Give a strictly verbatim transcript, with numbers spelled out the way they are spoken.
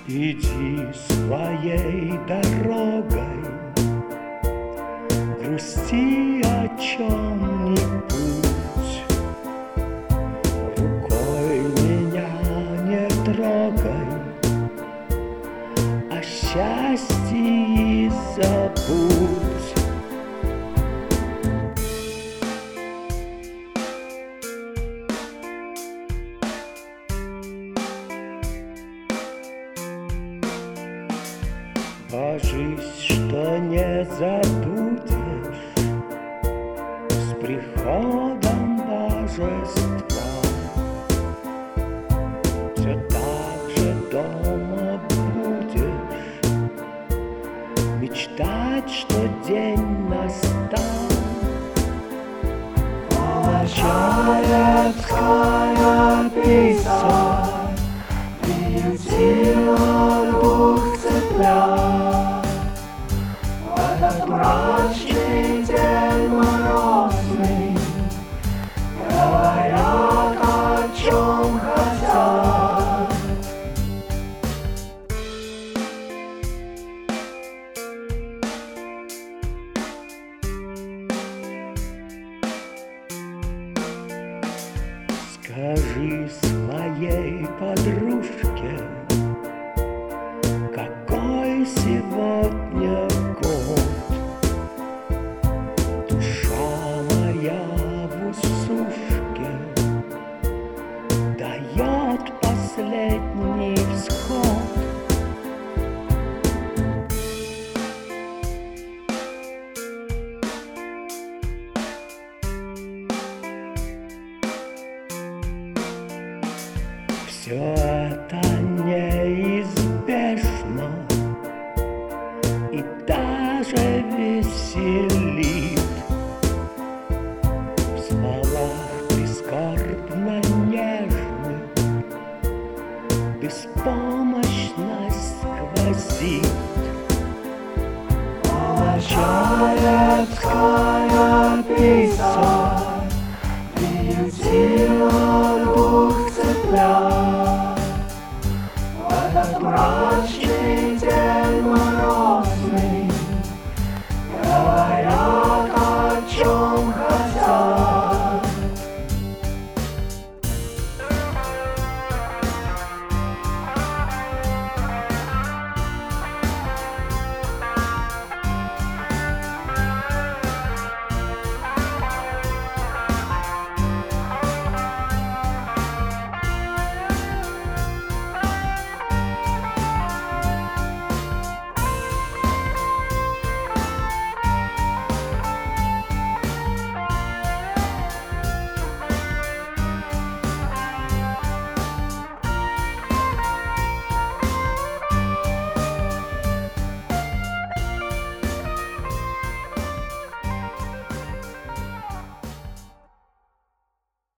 Иди своей дорогой, грусти о чем-нибудь, рукой меня не трогай, о счастье и забудь. Божись, что не забудешь с приходом божества. Все так же дома будешь мечтать, что день настал. Волочаевская писать приютила двух цыплят. В этот мрачный день морозный говорят, о чем хотят. Скажи своей подружке, какой сегодня год. Душа моя в усушке дает последний всход. Все это неизбежно и даже веселит. В словах прискорбно нежных беспомощность сквозит. Волочаевская писать приютила двух цыплят. В этот мрачный